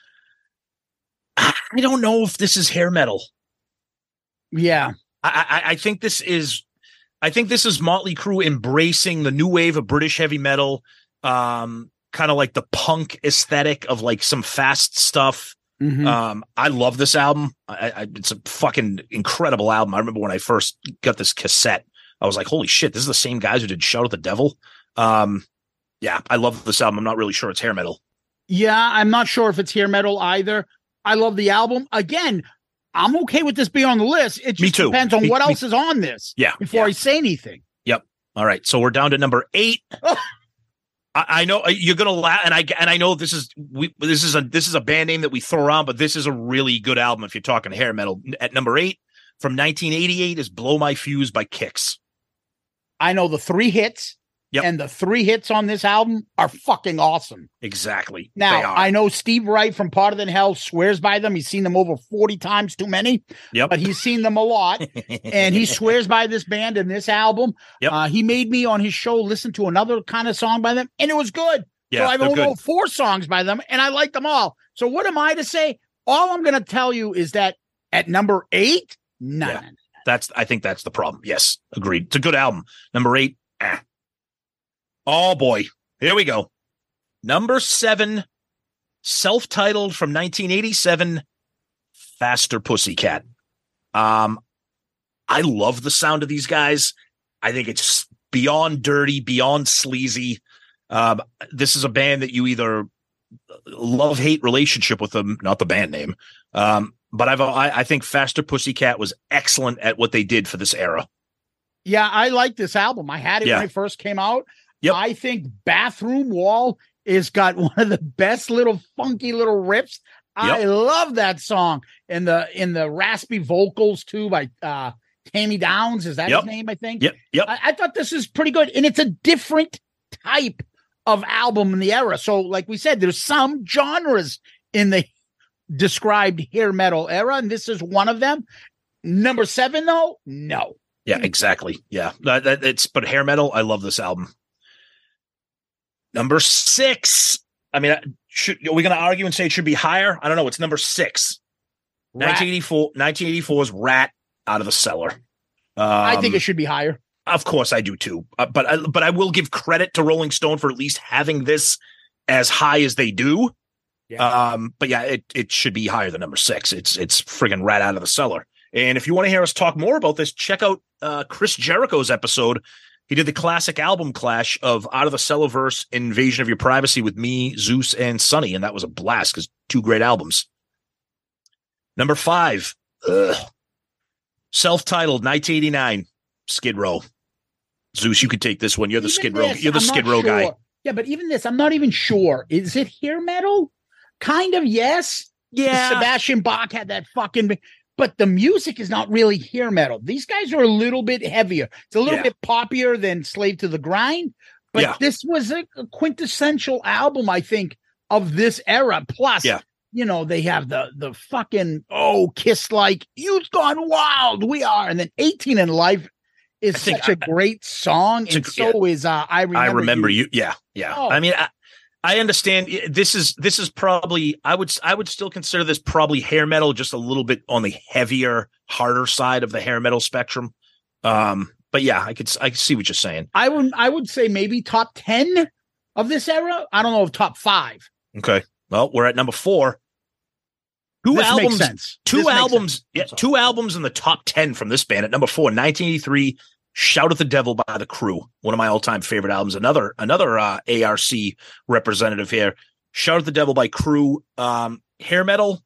I don't know if this is hair metal. Yeah. I think this is Motley Crue embracing the new wave of British heavy metal, kind of like the punk aesthetic of like some fast stuff. Mm-hmm. I love this album. It's a fucking incredible album. I remember when I first got this cassette, I was like, holy shit, this is the same guys who did Shout at the Devil. Yeah, I love this album. I'm not really sure it's hair metal. Yeah, I'm not sure if it's hair metal either. I love the album. Again, I'm okay with this being on the list. It just depends on what else is on this. Yeah. Before I say anything. Yep. All right. So we're down to number 8. I know you're gonna laugh, and I know this is a band name that we throw around, but this is a really good album if you're talking hair metal. At number 8 from 1988 is "Blow My Fuse" by Kix. I know the 3 hits. Yep. And the 3 hits on this album are fucking awesome. Exactly. Now, I know Steve Wright from Parter Than Hell swears by them. He's seen them over 40 times too many. Yep. But he's seen them a lot. And he swears by this band and this album. Yep. He made me on his show listen to another kind of song by them, and it was good. Yeah, so I've only known 4 songs by them, and I like them all. So what am I to say? All I'm going to tell you is that at number 8, none. Yeah. I think that's the problem. Yes, agreed. It's a good album. Number 8, Oh boy, here we go. Number 7, self-titled from 1987, Faster Pussycat. I love the sound of these guys. I think it's beyond dirty, beyond sleazy. This is a band that you either love-hate relationship with them, not the band name. But I think Faster Pussycat was excellent at what they did for this era. Yeah, I like this album. I had it when it first came out. Yep. I think Bathroom Wall is got one of the best little funky little riffs. Yep. I love that song. And the raspy vocals too by Tammy Downs. Is that his name, I think? Yep. I thought this is pretty good. And it's a different type of album in the era. So like we said, there's some genres in the described hair metal era, and this is one of them. Number 7 though? No. Yeah, exactly. Yeah. But hair metal, I love this album. Number 6. I mean, are we going to argue and say it should be higher? I don't know. It's number 6. 1984's Rat, Out of the Cellar. I think it should be higher. Of course I do too. But I will give credit to Rolling Stone for at least having this as high as they do. Yeah. But yeah, it should be higher than number 6. It's friggin' Rat Out of the Cellar. And if you want to hear us talk more about this, check out Chris Jericho's episode. He did the classic album clash of Out of the Cellarverse, Invasion of Your Privacy with me, Zeus, and Sonny, and that was a blast because 2 great albums. Number 5, self-titled, 1989, Skid Row. Zeus, you could take this one. You're the Even Skid Row. this, You're the I'm Skid not Row guy. sure. Yeah, but even this, I'm not even sure. Is it hair metal? Kind of, yes. Yeah. Sebastian Bach had that fucking, but the music is not really hair metal. These guys are a little bit heavier. It's a little bit poppier than Slave to the Grind, but this was a quintessential album, I think, of this era. Plus, you know, they have the fucking, Kiss like, Youth Gone Wild, We Are, and then 18 in Life is such a great song, and so is I Remember You. Yeah. Oh. I mean, I understand. This is probably I would still consider this probably hair metal, just a little bit on the heavier, harder side of the hair metal spectrum. But yeah, I could see what you're saying. I would say maybe top 10 of this era. I don't know if top 5. Okay. Well, we're at number 4. Two albums in the top 10 from this band. At number 4, 1983, Shout at the Devil by The Crew, one of my all-time favorite albums. Another ARC representative here. Shout at the Devil by Crew. Hair metal.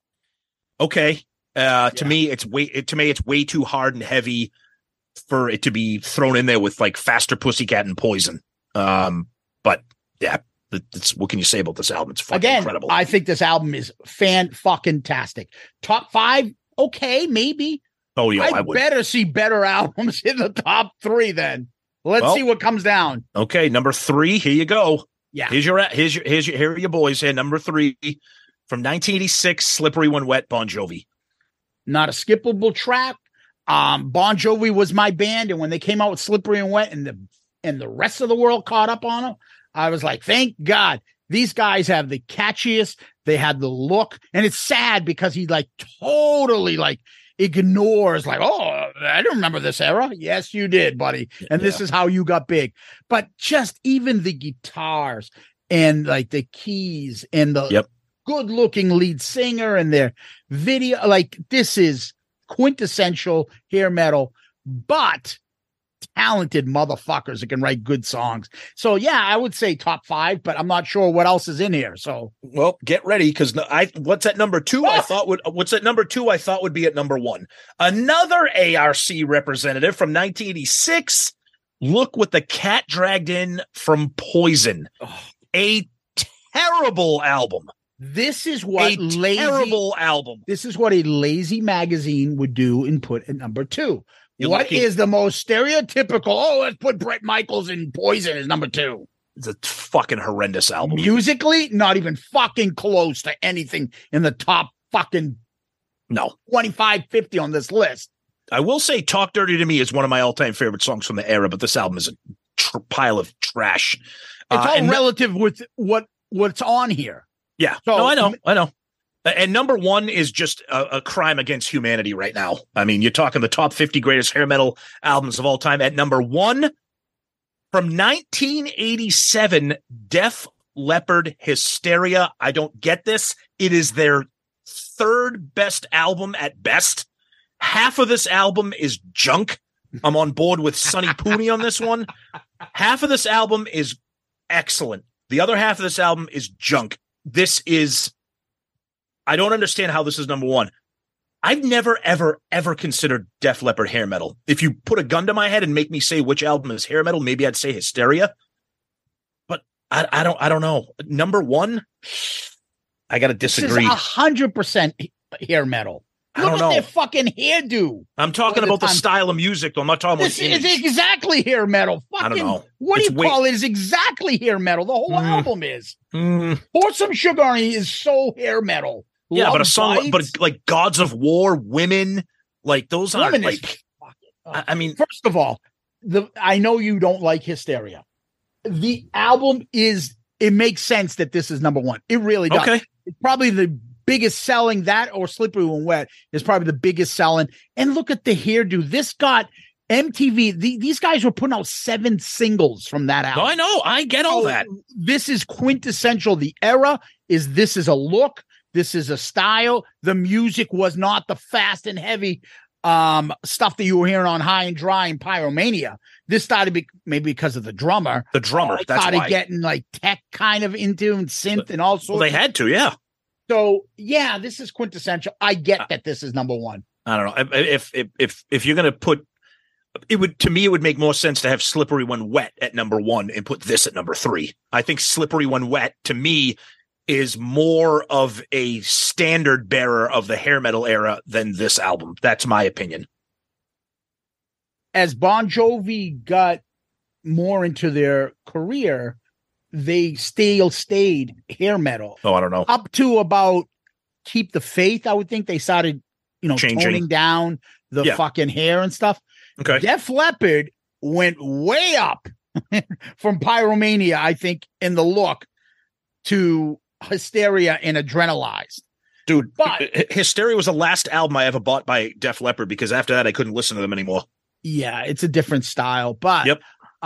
Okay. To me, it's way too hard and heavy for it to be thrown in there with like Faster Pussycat and Poison. But yeah. What can you say about this album? It's fucking incredible. I think this album is fan-fucking-tastic. Top 5, okay, maybe. Oh, yeah, I would. Better see better albums in the top 3 then. Let's see what comes down. Okay, number 3, here you go. Yeah. Here are your boys here. Number 3, from 1986, Slippery When Wet, Bon Jovi. Not a skippable track. Bon Jovi was my band, and when they came out with Slippery and Wet and the rest of the world caught up on them, I was like, thank God. These guys have the catchiest. They had the look. And it's sad because he like totally like ignores like, oh, I don't remember this era. Yes, you did, buddy. And this is how you got big. But just even the guitars and like the keys and the good looking lead singer and their video, like this is quintessential hair metal, but talented motherfuckers that can write good songs. So yeah, I would say top 5, but I'm not sure what else is in here. So well, get ready because what's at number 2? I thought would be at number 1. Another ARC representative from 1986. Look what the cat dragged in from Poison. A terrible album. This is what terrible album. This is what a lazy magazine would do and put at number 2. What is the most stereotypical? Let's put Bret Michaels in Poison as number 2. It's a fucking horrendous album. Musically, not even fucking close to anything in the top fucking 25, 50 on this list. I will say Talk Dirty to Me is one of my all-time favorite songs from the era, but this album is a pile of trash. It's all relative with what's on here. Yeah, so, I know. And number 1 is just a crime against humanity right now. I mean, you're talking the top 50 greatest hair metal albums of all time. At number 1, from 1987, Def Leppard, Hysteria. I don't get this. It is their 3rd best album at best. Half of this album is junk. I'm on board with Sonny Pooney on this one. Half of this album is excellent. The other half of this album is junk. I don't understand how this is number 1. I've never, ever, ever considered Def Leppard hair metal. If you put a gun to my head and make me say which album is hair metal, maybe I'd say Hysteria. But I don't know. Number 1, I got to disagree. This is 100% hair metal. Look at their fucking hairdo. I'm talking about the style of music. I'm not talking about this. Is exactly hair metal. Fucking, I don't know. What do you call it? Is exactly hair metal. The whole album is. Pour Some Sugar on Me is so hair metal. Yeah, but a song, but like Gods of War, Women, like those aren't like. I mean, first of all, I know you don't like Hysteria. The album it makes sense that this is number 1. It really does. Okay. It's probably the biggest selling. That or Slippery When Wet is probably the biggest selling. And look at the hairdo. This got MTV. These guys were putting out 7 singles from that album. No, I know. I get all that. This is quintessential. The era this is a look. This is a style. The music was not the fast and heavy stuff that you were hearing on High and Dry and Pyromania. This started maybe because of the drummer. The drummer. That's started why. Getting like tech kind of into and synth and all sorts. Well, they had to, yeah. So yeah, this is quintessential. I get that this is number 1. I don't know if you're gonna put it would make more sense to have Slippery When Wet at number 1 and put this at number 3. I think Slippery When Wet, to me, is more of a standard bearer of the hair metal era than this album. That's my opinion. As Bon Jovi got more into their career, they still stayed hair metal. Oh, I don't know. Up to about Keep the Faith, I would think they started, changing, toning down the fucking hair and stuff. Okay. Def Leppard went way up from Pyromania, I think, in the look to Hysteria and Adrenalized. Dude, but Hysteria was the last album I ever bought by Def Leppard because after that I couldn't listen to them anymore. Yeah, it's a different style, but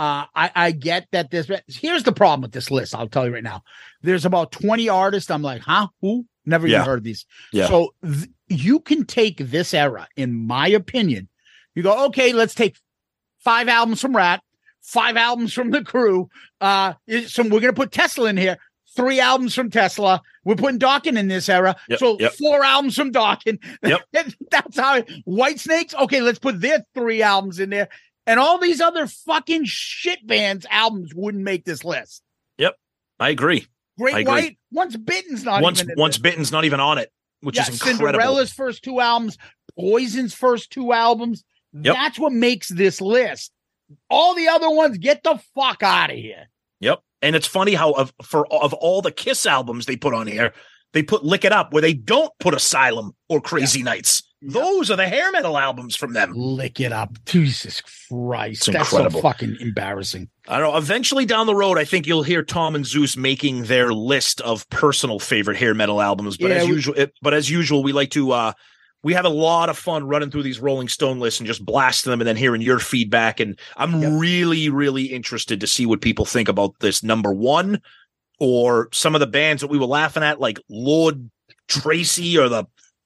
I get that here's the problem with this list. I'll tell you right now. There's about 20 artists. I'm like, huh? Who? Never even heard of these. Yeah. So you can take this era, in my opinion. You go, okay, let's take 5 albums from Rat, 5 albums from The Crew. We're going to put Tesla in here. 3 albums from Tesla. We're putting Dawkins in this era. 4 albums from Dawkins. Yep. That's how White Snakes. Okay, let's put their 3 albums in there. And all these other fucking shit bands' albums wouldn't make this list. Yep. I agree. Great White, Once Bitten's not even on it, which is incredible. Cinderella's first 2 albums, Poison's first 2 albums. Yep. That's what makes this list. All the other ones, get the fuck out of here. Yep. And it's funny how of all the Kiss albums they put on here, they put Lick It Up, where they don't put Asylum or Crazy Nights. Those are the hair metal albums from them. Lick It Up. Jesus Christ. That's incredible. So fucking embarrassing. I don't know. Eventually down the road, I think you'll hear Tom and Zeus making their list of personal favorite hair metal albums. But as usual, we like to we have a lot of fun running through these Rolling Stone lists and just blasting them and then hearing your feedback. And I'm really, really interested to see what people think about this number 1 or some of the bands that we were laughing at, like Lord Tracy or the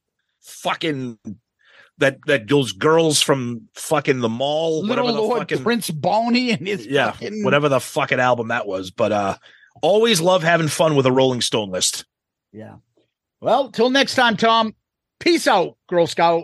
fucking that those girls from fucking the Mall, Little Lord Prince Boney and his whatever the fucking album that was. But always love having fun with a Rolling Stone list. Yeah. Well, till next time, Tom. Peace out, Girl Scout.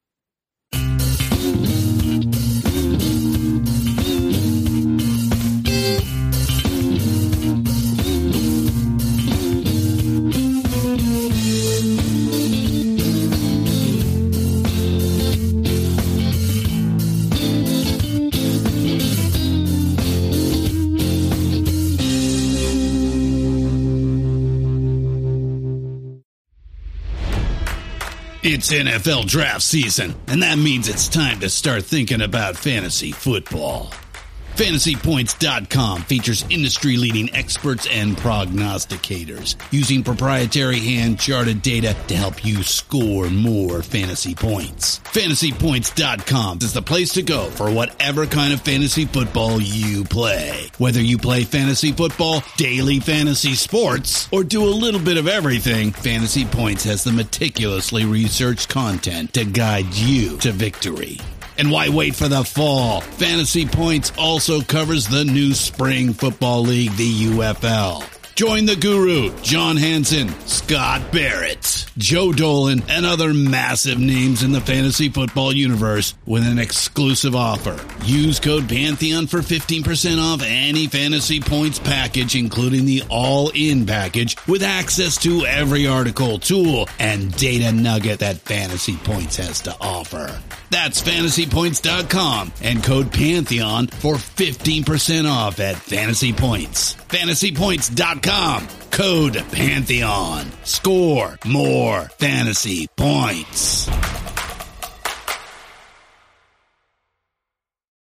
It's NFL draft season, and that means it's time to start thinking about fantasy football. FantasyPoints.com features industry-leading experts and prognosticators using proprietary hand-charted data to help you score more fantasy points. FantasyPoints.com is the place to go for whatever kind of fantasy football you play. Whether you play fantasy football, daily fantasy sports, or do a little bit of everything, Fantasy Points has the meticulously researched content to guide you to victory. And why wait for the fall? Fantasy Points also covers the new spring football league, the UFL. Join the guru, John Hansen, Scott Barrett, Joe Dolan, and other massive names in the fantasy football universe with an exclusive offer. Use code Pantheon for 15% off any Fantasy Points package, including the all-in package, with access to every article, tool, and data nugget that Fantasy Points has to offer. That's FantasyPoints.com and code Pantheon for 15% off at Fantasy Points. FantasyPoints.com, code Pantheon. Score more fantasy points.